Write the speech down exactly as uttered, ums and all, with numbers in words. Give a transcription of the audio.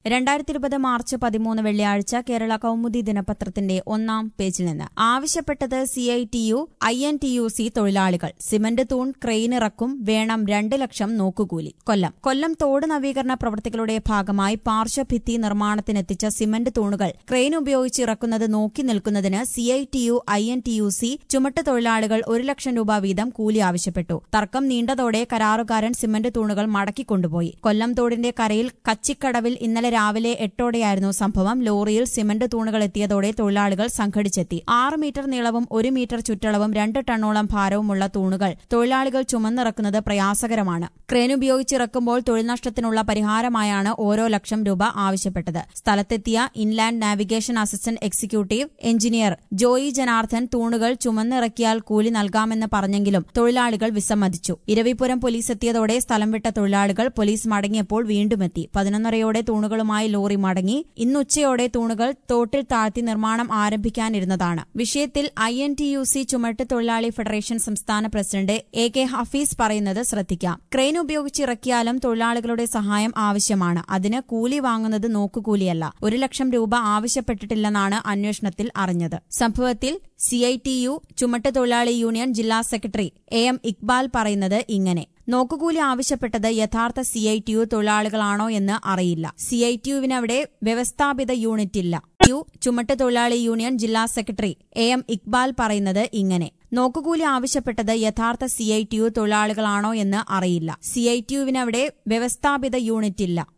രണ്ടായിരത്തി ഇരുപത് മാർച്ച് പതിമൂന്ന് വെള്ളിയാഴ്ച കേരള കൗമുദി ദിനപത്രത്തിന്റെ ഒന്നാം പേജിൽ നിന്ന് ആവശ്യപ്പെട്ടത് C I T U I N T U C തൊഴിലാളികൾ സിമന്റ് തൂൺ ക്രെയിനിറക്കും വേണം രണ്ട് ലക്ഷം നോക്കുകൂലി. കൊല്ലം കൊല്ലം തോട് നവീകരണ പ്രവൃത്തികളുടെ ഭാഗമായി പാർശ്വഭിത്തി നിർമ്മാണത്തിനെത്തിച്ച സിമന്റ് തൂണുകൾ ക്രെയിൻ ഉപയോഗിച്ച് ഇറക്കുന്നത് നോക്കി നിൽക്കുന്നതിന് C I T U I N T U C ചുമട്ട് തൊഴിലാളികൾ ഒരു ലക്ഷം രൂപ വീതം കൂലി ആവശ്യപ്പെട്ടു. തർക്കം നീണ്ടതോടെ കരാറുകാരൻ സിമന്റ് തൂണുകൾ മടക്കിക്കൊണ്ടുപോയി. കൊല്ലം തോടിന്റെ കരയിൽ കച്ചിക്കടവിൽ ഇന്നലെ രാവിലെ എട്ടോടെയായിരുന്നു സംഭവം. ലോറിയിൽ സിമന്റ് തൂണുകൾ എത്തിയതോടെ തൊഴിലാളികൾ സംഘടിച്ചെത്തി. ആറ് മീറ്റർ നീളവും ഒരു മീറ്റർ ചുറ്റളവും രണ്ട് ടണ്ണോളം ഭാരവുമുള്ള തൂണുകൾ തൊഴിലാളികൾ ചുമന്നിറക്കുന്നത് പ്രയാസകരമാണ്. ക്രെയിൻ ഉപയോഗിച്ചിറക്കുമ്പോൾ തൊഴിൽ നഷ്ടത്തിനുള്ള പരിഹാരമായാണ് ഓരോ ലക്ഷം രൂപ ആവശ്യപ്പെട്ടത്. സ്ഥലത്തെത്തിയ inland navigation assistant executive engineer Joy Janardhan തൂണുകൾ ചുമന്നിറക്കിയാൽ കൂലി നൽകാമെന്ന് പറഞ്ഞെങ്കിലും തൊഴിലാളികൾ വിസമ്മതിച്ചു. ഇരവിപുരം പോലീസ് എത്തിയതോടെ സ്ഥലം വിട്ട തൊഴിലാളികൾ പോലീസ് മടങ്ങിയപ്പോൾ വീണ്ടുമെത്തി. പതിനൊന്നരയോടെ തൂണുകളുമായി ലോറി മടങ്ങി. ഇന്നുച്ചയോടെ തൂണുകൾ തോട്ടിൽ താഴ്ത്തി നിർമ്മാണം ആരംഭിക്കാനിരുന്നതാണ്. വിഷയത്തിൽ I N T U C ചുമട്ട് തൊഴിലാളി ഫെഡറേഷൻ സംസ്ഥാന പ്രസിഡന്റ് എ കെ ഹഫീസ് പറയുന്നത് ശ്രദ്ധിക്കാം. ക്രെയിൻ ഉപയോഗിച്ച് ഇറക്കിയാലും തൊഴിലാളികളുടെ സഹായം ആവശ്യമാണ്. അതിന് കൂലി വാങ്ങുന്നത് നോക്കുകൂലിയല്ല. ഒരു ലക്ഷം രൂപ ആവശ്യപ്പെട്ടിട്ടില്ലെന്നാണ് അന്വേഷണത്തിൽ അറിഞ്ഞത്. സംഭവത്തിൽ സി ഐ ടി യു ചുമട്ട് തൊഴിലാളി യൂണിയൻ ജില്ലാ സെക്രട്ടറി എ എം ഇക്ബാൽ പറയുന്നത് ഇങ്ങനെ: നോക്കുകൂലി ആവശ്യപ്പെട്ടത് യഥാർത്ഥ സി ഐ ടി യു തൊഴിലാളികളാണോ എന്ന് അറിയില്ല. സി ഐ ടി യുവിനവിടെ വ്യവസ്ഥാപിത യൂണിറ്റില്ല. യു ചുമട്ട് തൊഴിലാളി യൂണിയൻ ജില്ലാ സെക്രട്ടറി എ എം ഇക്ബാൽ പറയുന്നത് ഇങ്ങനെ: നോക്കുകൂലി ആവശ്യപ്പെട്ടത് യഥാർത്ഥ സി ഐ ടി യു തൊഴിലാളികളാണോ എന്ന് അറിയില്ല. സി ഐ ടി യുവിനവിടെ വ്യവസ്ഥാപിത യൂണിറ്റില്ല.